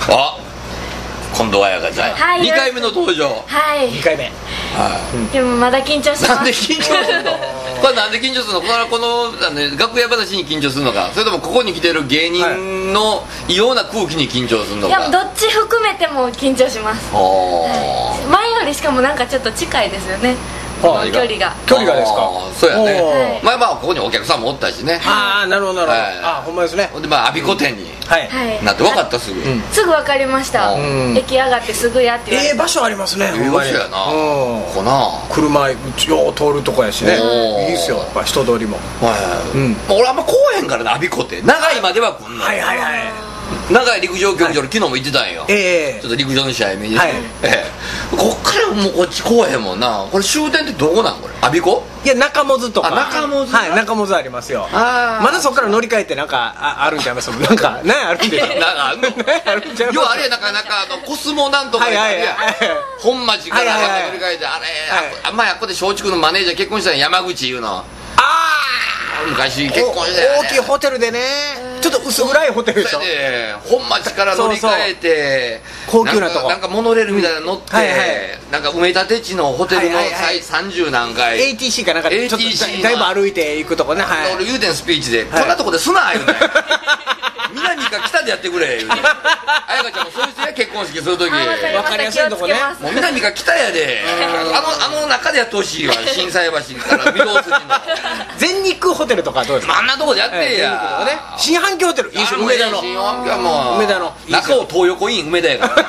あ、今度はやかちゃん、 はい、 2回目の登場。 はい、 2回目、 でもまだ緊張してます。 なんで緊張するのこれなんで緊張するの？この楽屋話に緊張するのか、それともここに来てる芸人の異様な空気に緊張するのか。 いや、どっち含めても緊張します。前よりしかもなんかちょっと近いですよね、距離がですか。 そうやね、まあここにお客さんもおったしね。 ああ、なるほどなるほど、あ、ほんまですね。 でまあアビコ店になって分かった。すぐすぐ分かりました。駅上がってすぐやって言われて、 場所ありますね。 場所やな、こな車よう通るとこやしね、いいですよ、やっぱ人通りも。 俺あんま来おへんからな、アビコ店長いまでは来んの。 はいはいはい、 長い陸上競技場、昨日も行ってたんよ。ちょっと陸上の試合見に、こっからもうこっち来おへんもんな。これ終点ってどこなん？これアビコ？ いや、中本とか。 中本、 はい、中本ありますよ。まだそこから乗り換えてなんかあるんちゃいます？なんか何あるんでしょ。なんかあるの？ 要はあれや、なんかコスモなんとかや本町から乗り換えて、あれ前あっこで松竹のマネージャー結婚したんや、山口いうの。昔結婚して大きいホテルでね、ちょっと薄暗いホテルでしょ。 本町から乗り換えて高級なとこ、 なんかモノレールみたいなの乗って、なんか埋め立て地のホテルの30何階 ATC かなんかでちょっとだいぶ歩いていくとこね。 俺言うてんスピーチで、こんなとこですな言うねん。南か北でやってくれ言うて、彩香ちゃんもそういう人や、結婚式するとき分かりやすいとこね。 もう南か北やで、あの中でやってほしいわ。心斎橋から御堂筋の全日空ホテルとかどうですか？ あんなとこでやってや。 新阪急ホテルいいですよ、梅田の。 新阪急はもう梅田の中尾東横イン梅田やから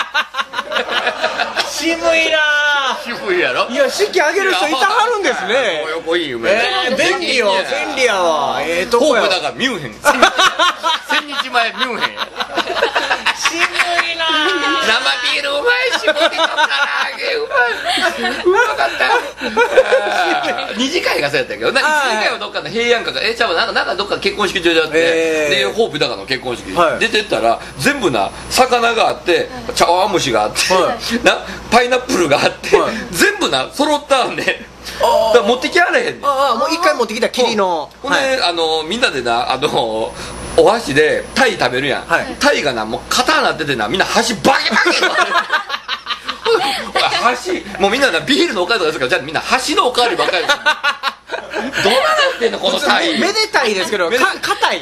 渋いな。 渋いやろ。 いや、式上げる人いたはるんですね。 東横イン梅田、 便利よ、便利やわ。とこや。 ホープだからミュンヘン、1000日前ミュンヘンや。 渋いな。 生ビールうまいし、ポテト唐揚げうまかった。二次会がそうやったけど、一次会はどっかの平安かか、ちゃうわ、なんかどっか結婚式場であって、でホープだからの結婚式出てったら、全部な魚があって、茶碗蒸しがあって、パイナップルがあって、全部な揃ったんで、だから持ってきやれへんねん。 もう一回持ってきたきりの。 ほんでみんなでな、お箸でタイ食べるやん、タイがな、もう肩なっててな、みんな箸バキバキ箸、もうみんなな、ビールのおかわりとかですから、じゃあみんな箸のおかわりばっかりです。どうなってんのこのタイ。 めでたいですけど、硬い。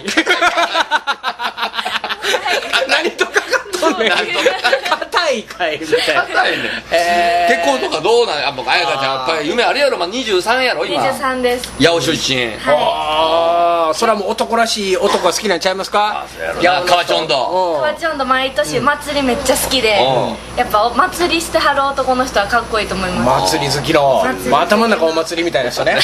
何とかかっとんねん。硬いかいみたいな。 硬いね。結婚とかどうなんや。僕彩香ちゃんやっぱり夢あるやろ。23やろ今。 23です。 八尾出身。 それはもう男らしい男が好きなんちゃいますか？ いや、河内音頭。 河内音頭毎年祭りめっちゃ好きで、やっぱお祭りしてはる男の人はかっこいいと思います。 祭り好きの、頭の中お祭りみたいな人ね。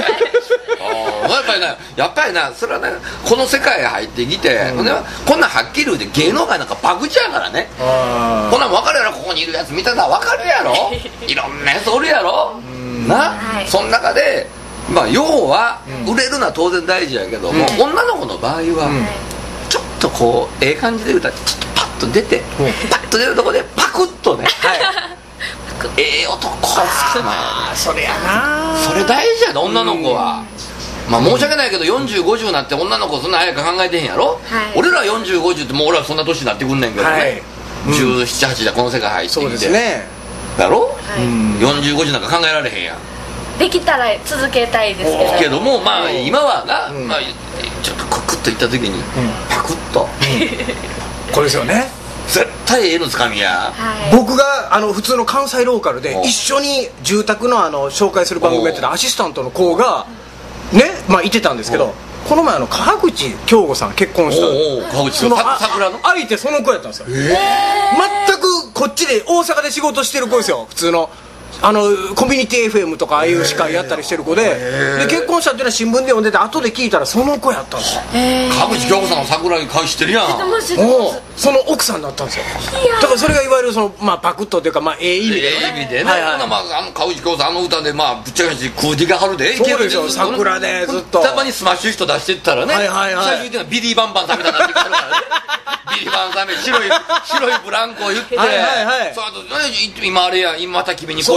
やっぱりな、それはね、この世界へ入ってきて、こんなんはっきり言うて芸能界なんか博打やからね。こんなん分かるやろ、ここにいるやつ見たら分かるやろ。いろんなやつおるやろな。その中で要は売れるのは当然大事やけども、女の子の場合はちょっとこう感じで歌ってちょっとパッと出て、パッと出るとこでパクッとね、男それやな。 それ大事やで、女の子は。申し訳ないけど40、50になって女の子そんな早く考えてへんやろ。俺ら40、50ってもう俺らそんな年になってくんねんけどね、17、8でこの世界入ってきて、そうですね、だろ。40、50なんか考えられへんやん。 できたら続けたいですけども、今はな、ちょっとククッといった時にパクッとこれですよね。 絶対ええのつかみや。 僕が普通の関西ローカルで一緒に住宅の紹介する番組やってたアシスタントの子がね、いてたんですけど、この前川口京吾さん結婚した川口の桜の相手その子やったんですよ。全くこっちで大阪で仕事してる子ですよ。普通のコミュニティ FM とかああいう司会やったりしてる子で、結婚したっていうのは新聞で読んでて、後で聞いたらその子やったんですよ。 川口京子さんの桜に会してるやん。 その奥さんだったんですよ。だからそれがいわゆるパクッとというか、ええ意味でね。川口京子さん歌でぶっちゃけ食うてきはるで。 そうですよ、桜でずっとたまにスマッシュヒット出してったらね、最終的にはビリーバンバンさんみたいになってきてるからね。ビリーバンさんみたいな白いブランコを言って、今あれや、また君に恋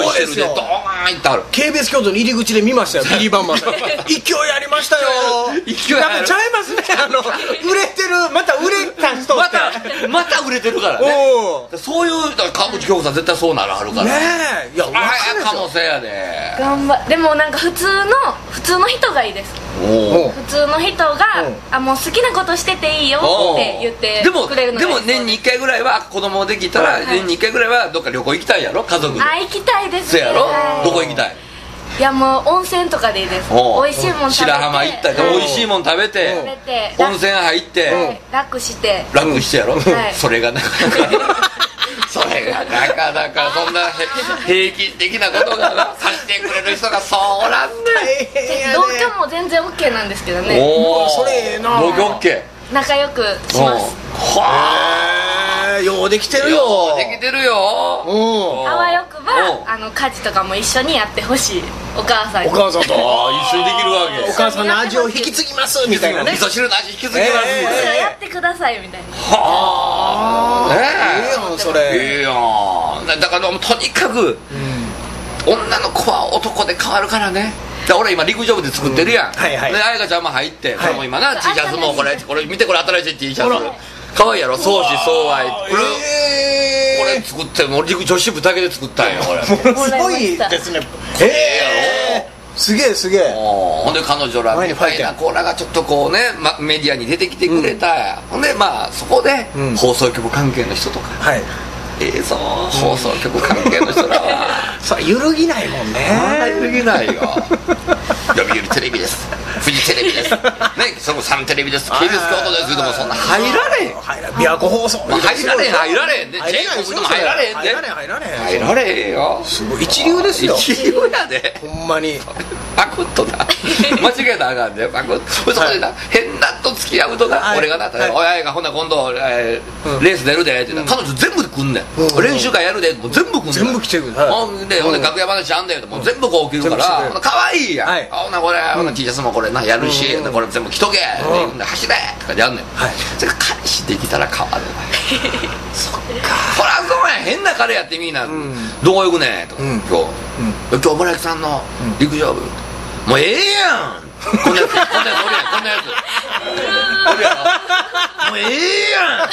シェルでドーン行ってある。 KBS 京都の入り口で見ましたよ、ビリー・バンマンさん。勢いありましたよ。 勢いある。 なんかちゃいますね、売れてる、また売れた人ってまた売れてるからね。そういう川口京子さん絶対そうなるはるからね。いや、 可能性やで。 でもなんか普通の人がいいです。普通の人がもう好きなことしてていいよって言ってくれるのが。 でも年に1回ぐらいは子供できたら年に1回ぐらいはどっか旅行行きたいやろ、家族で。 行きたいです。 そうやろ。どこ行きたい？ いやもう温泉とかでいいです。美味しいもん食べて、 白浜行ったり美味しいもん食べて温泉入って楽してやろ。それがなかなかそれがなかなかそんな平均的なことがさせてくれる人がそうなんね。 同居も全然 OK なんですけどね。 それええな。 同居 OK。 仲良くします。 ようできてるよ。 できてるよ。 あわよくば家事とかも一緒にやってほしい。お母さんと一緒にできるわけ。 お母さんの味を引き継ぎますみたいなね。 味噌汁の味引き継ぎますみたいな。 やってくださいみたいな。 はあ。いいやんそれ。 いいやん。だからとにかく女の子は男で変わるからね。俺今陸上部で作ってるやん。で彩香ちゃんも入って、これも今な T シャツもこれ見て、これ新しい T シャツ可愛いやろ。相思相愛。これ作ってもう女子部だけで作ったんよ。これすごいですね。すげえすげえ。 ほんで彼女らみたいな子らがちょっとこうねメディアに出てきてくれた。ほんでそこで放送局関係の人とか放送局関係の人らはそれ揺るぎないもんね。 揺るぎないよ。読売テレビです、フジテレビですね、そのサンテレビです、KBS 京都ですけども、そんな入られん。 琵琶湖放送入られんで、J-POP でも入られんで、入られんよ。 すごい一流ですよ。 一流やで、 ほんまに。 パクッとな間違えたらあかんで、パクッとそこでな変なと付き合うとな、俺がな「おやいがほんな今度レース出るで」って言ったら彼女全部で来んねん。練習会やるで全部来んねん。 全部来てる。 ほんで楽屋話あんだよ、もう全部こう着るから可愛いやん。ほなこれ T シャツもこれなやるし、これ全部着とけ、走れとかでやんねん。それから彼氏できたら変わるわ。そっか、そらそうや、変な彼やってみんな「どこ行くねん」とか「今日村木さんの陸上部」もうええやん、こんなやつおるやん、こんなやつおるやろ、もうええや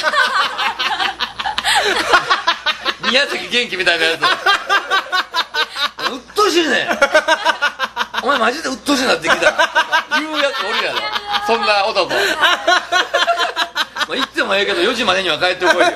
ん宮崎元気みたいなやつうっとうしいねん、お前マジでうっとうしいなってきた言うやつおるやろ、そんな男言ってもええけど4時までには帰ってこいよ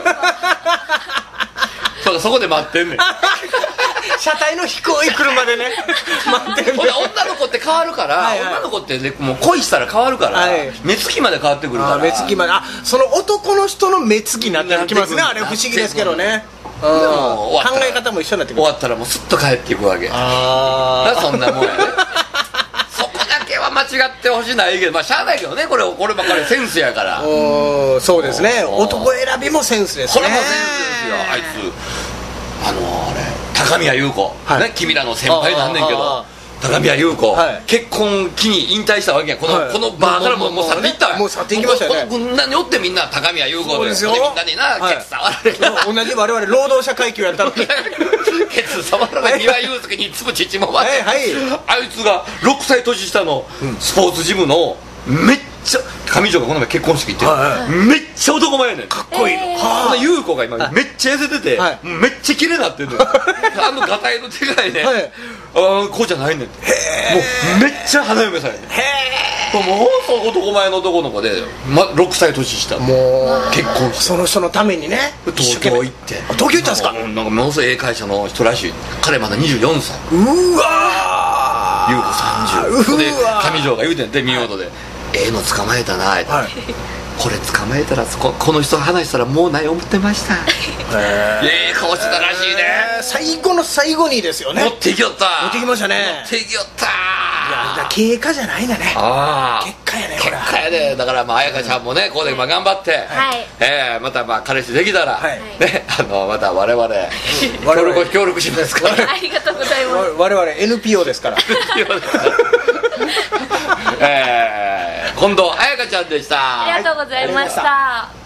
そこで待ってんねん車体の低い車でね待ってんねん。 女の子って変わるから、女の子ってねもう恋したら変わるから、目つきまで変わってくるから。 目つきまで、その男の人の目つきになってきますね。あれ不思議ですけどね。考え方も一緒になってくる。 終わったらもうスッと帰っていくわけ。そんなもんやねそこだけは間違ってほしないけど、しゃあないけどね、こればっかりセンスやから。 そうですね、男選びもセンスですね。 これもセンスですよ。あいつあれ高宮優子、君らの先輩なんねんけど、高宮優子、結婚機に引退したわけや。このバーからもう去っていったわ。 もう去っていきましたよね。 この軍団におってみんな高宮優子でみんなになケツ触られる。 同じ我々労働者階級やったのにケツ触られ、三輪祐介につぶちちも割って、あいつが6歳年下のスポーツジムのめっちゃ上条がこの前結婚式行ってめっちゃ男前やねん。かっこいいの。優子が今めっちゃ痩せててめっちゃ綺麗になってんのよ。ガタイのでかいねこうじゃないねん。もうめっちゃ花嫁さんやねん。もう男前の男の子で6歳年下、もう結婚して、 その人のためにね東京行って。 東京行ったんですか。 なんかものすごい会社の人らしい。彼まだ24歳。 うわ優子30で上条が言うてんで見事での捕まえたなって、これ捕まえたらこの人と話したらもうない思ってました。顔してたらしいね。 最後の最後にですよね。 持ってきよった。 持ってきましたね。 持ってきよった。 いや経過じゃないんだね。結果やね。 結果やで。だから彩香ちゃんもねここで頑張って、また彼氏できたらね、また我々協力しますから。 ありがとうございます。 我々 NPO ですから。 近藤彩香ちゃんでした。 ありがとうございました。